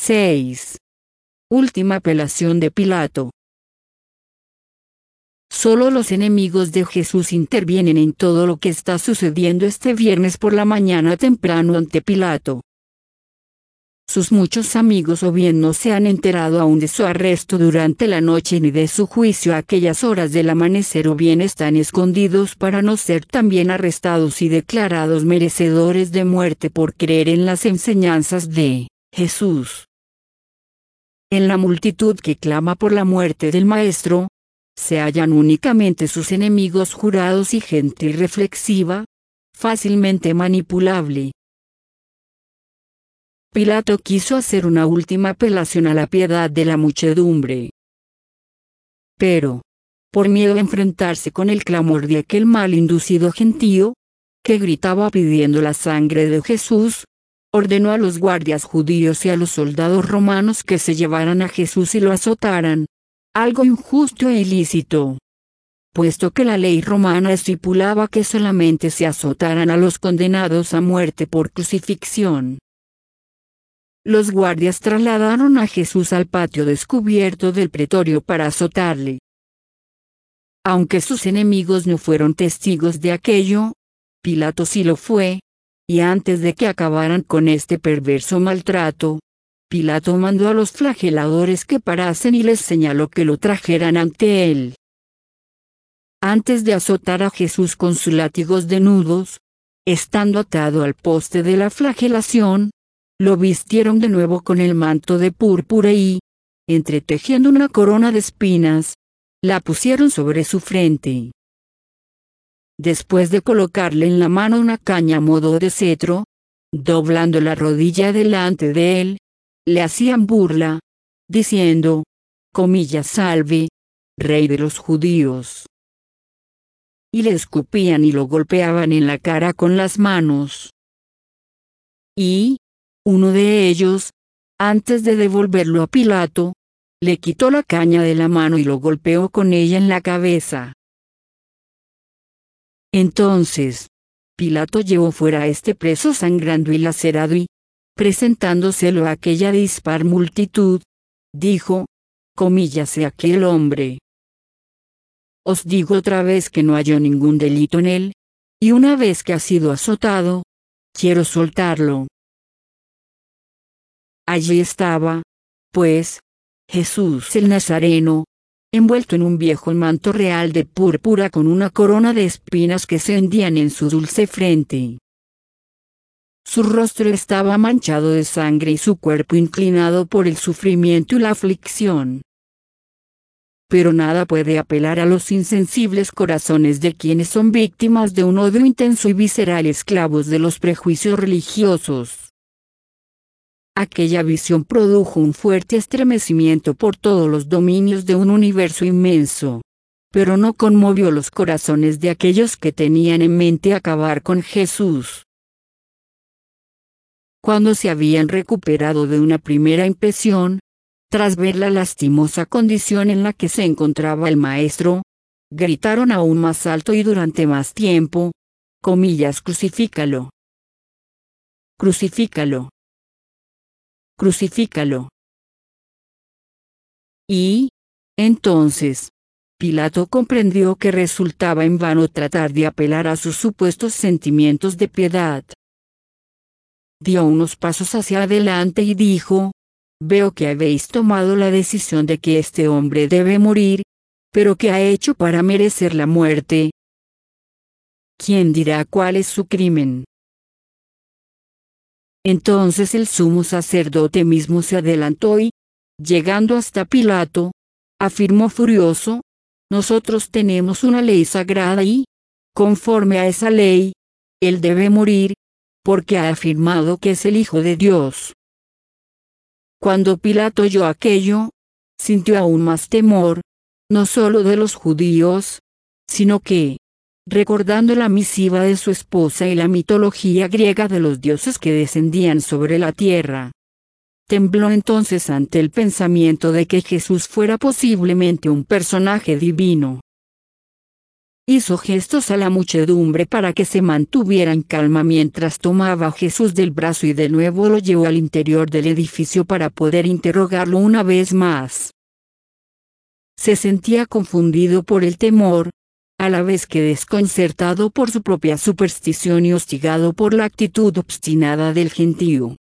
6. Última apelación de Pilato. Solo los enemigos de Jesús intervienen en todo lo que está sucediendo este viernes por la mañana temprano ante Pilato. Sus muchos amigos o bien no se han enterado aún de su arresto durante la noche ni de su juicio a aquellas horas del amanecer o bien están escondidos para no ser también arrestados y declarados merecedores de muerte por creer en las enseñanzas de Jesús. En la multitud que clama por la muerte del Maestro, se hallan únicamente sus enemigos jurados y gente irreflexiva, fácilmente manipulable. Pilato quiso hacer una última apelación a la piedad de la muchedumbre. Pero, por miedo a enfrentarse con el clamor de aquel mal inducido gentío, que gritaba pidiendo la sangre de Jesús, ordenó a los guardias judíos y a los soldados romanos que se llevaran a Jesús y lo azotaran, algo injusto e ilícito, puesto que la ley romana estipulaba que solamente se azotaran a los condenados a muerte por crucifixión. Los guardias trasladaron a Jesús al patio descubierto del pretorio para azotarle. Aunque sus enemigos no fueron testigos de aquello, Pilato sí lo fue, y antes de que acabaran con este perverso maltrato, Pilato mandó a los flageladores que parasen y les señaló que lo trajeran ante él. Antes de azotar a Jesús con sus látigos de nudos, estando atado al poste de la flagelación, lo vistieron de nuevo con el manto de púrpura y, entretejiendo una corona de espinas, la pusieron sobre su frente. Después de colocarle en la mano una caña a modo de cetro, doblando la rodilla delante de él, le hacían burla, diciendo, comillas salve, rey de los judíos. Y le escupían y lo golpeaban en la cara con las manos. Y, uno de ellos, antes de devolverlo a Pilato, le quitó la caña de la mano y lo golpeó con ella en la cabeza. Entonces, Pilato llevó fuera a este preso sangrando y lacerado y, presentándoselo a aquella dispar multitud, dijo, comillas a aquel hombre. Os digo otra vez que no halló ningún delito en él, y una vez que ha sido azotado, quiero soltarlo. Allí estaba, pues, Jesús el Nazareno, envuelto en un viejo manto real de púrpura con una corona de espinas que se hendían en su dulce frente. Su rostro estaba manchado de sangre y su cuerpo inclinado por el sufrimiento y la aflicción. Pero nada puede apelar a los insensibles corazones de quienes son víctimas de un odio intenso y visceral, esclavos de los prejuicios religiosos. Aquella visión produjo un fuerte estremecimiento por todos los dominios de un universo inmenso, pero no conmovió los corazones de aquellos que tenían en mente acabar con Jesús. Cuando se habían recuperado de una primera impresión, tras ver la lastimosa condición en la que se encontraba el Maestro, gritaron aún más alto y durante más tiempo, comillas, crucifícalo. Crucifícalo. Crucifícalo. Y, entonces, Pilato comprendió que resultaba en vano tratar de apelar a sus supuestos sentimientos de piedad. Dio unos pasos hacia adelante y dijo, veo que habéis tomado la decisión de que este hombre debe morir, pero ¿qué ha hecho para merecer la muerte? ¿Quién dirá cuál es su crimen? Entonces el sumo sacerdote mismo se adelantó y, llegando hasta Pilato, afirmó furioso, nosotros tenemos una ley sagrada y, conforme a esa ley, él debe morir, porque ha afirmado que es el Hijo de Dios. Cuando Pilato oyó aquello, sintió aún más temor, no solo de los judíos, sino que, recordando la misiva de su esposa y la mitología griega de los dioses que descendían sobre la tierra, tembló entonces ante el pensamiento de que Jesús fuera posiblemente un personaje divino. hizo gestos a la muchedumbre para que se mantuviera en calma mientras tomaba a Jesús del brazo y de nuevo lo llevó al interior del edificio para poder interrogarlo una vez más. Se sentía confundido por el temor, a la vez que desconcertado por su propia superstición y hostigado por la actitud obstinada del gentío.